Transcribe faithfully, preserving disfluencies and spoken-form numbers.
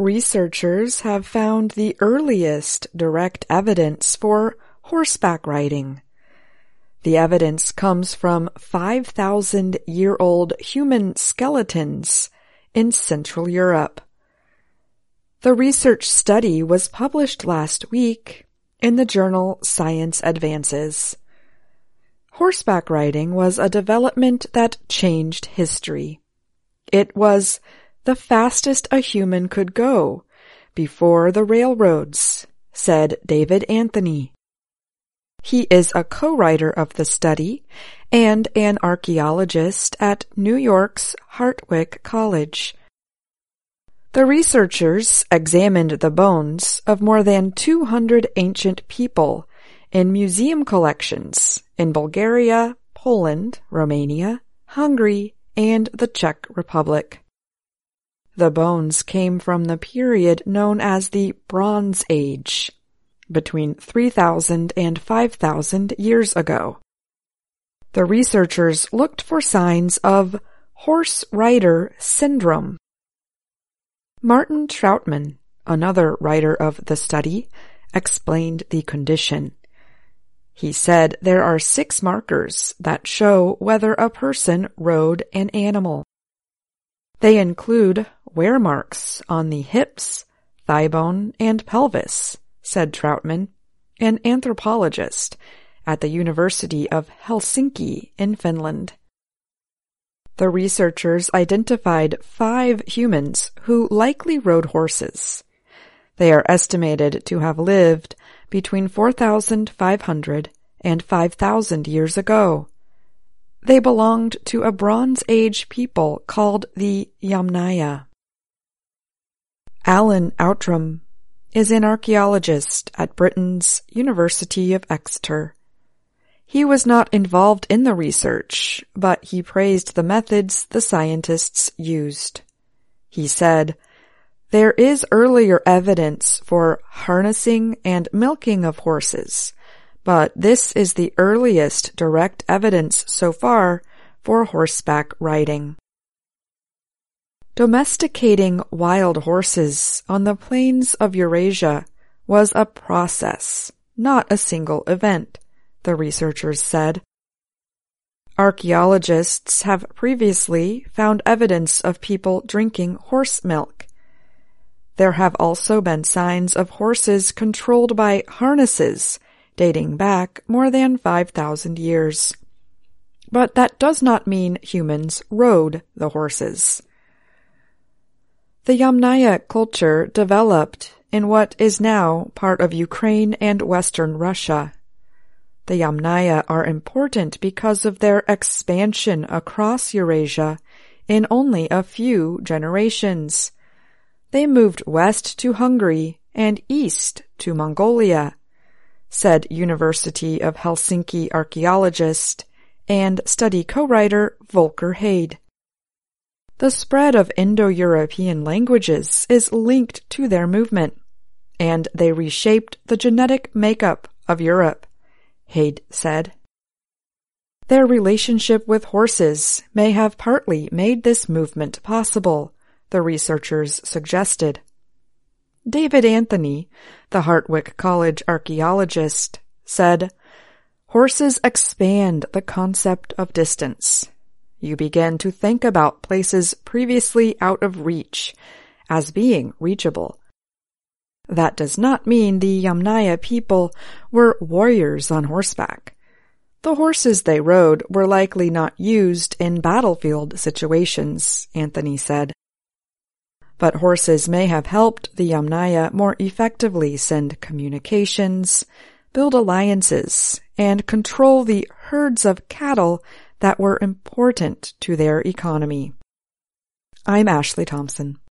Researchers have found the earliest direct evidence for horseback riding. The evidence comes from five thousand year old human skeletons in Central Europe. The research study was published last week in the journal Science Advances. Horseback riding was a development that changed history. It was the fastest a human could go before the railroads, said David Anthony. He is a co-writer of the study and an archaeologist at New York's Hartwick College. The researchers examined the bones of more than two hundred ancient people in museum collections in Bulgaria, Poland, Romania, Hungary, and the Czech Republic. The bones came from the period known as the Bronze Age, between three thousand and five thousand years ago. The researchers looked for signs of horse rider syndrome. Martin Trautmann, another writer of the study, explained the condition. He said there are six markers that show whether a person rode an animal. They include wear marks on the hips, thigh bone, and pelvis, said Trautmann, an anthropologist at the University of Helsinki in Finland. The researchers identified five humans who likely rode horses. They are estimated to have lived between four thousand five hundred and five thousand years ago. They belonged to a Bronze Age people called the Yamnaya. Alan Outram is an archaeologist at Britain's University of Exeter. He was not involved in the research, but he praised the methods the scientists used. He said, "There is earlier evidence for harnessing and milking of horses, but this is the earliest direct evidence so far for horseback riding." Domesticating wild horses on the plains of Eurasia was a process, not a single event, the researchers said. Archaeologists have previously found evidence of people drinking horse milk. There have also been signs of horses controlled by harnesses dating back more than five thousand years. But that does not mean humans rode the horses. The Yamnaya culture developed in what is now part of Ukraine and Western Russia. The Yamnaya are important because of their expansion across Eurasia in only a few generations. They moved west to Hungary and east to Mongolia, said University of Helsinki archaeologist and study co-writer Volker Hade. The spread of Indo-European languages is linked to their movement, and they reshaped the genetic makeup of Europe, Hade said. Their relationship with horses may have partly made this movement possible, the researchers suggested. David Anthony, the Hartwick College archaeologist, said, "Horses expand the concept of distance. You begin to think about places previously out of reach as being reachable. That does not mean the Yamnaya people were warriors on horseback. The horses they rode were likely not used in battlefield situations," Anthony said. But horses may have helped the Yamnaya more effectively send communications, build alliances, and control the herds of cattle that were important to their economy. I'm Ashley Thompson.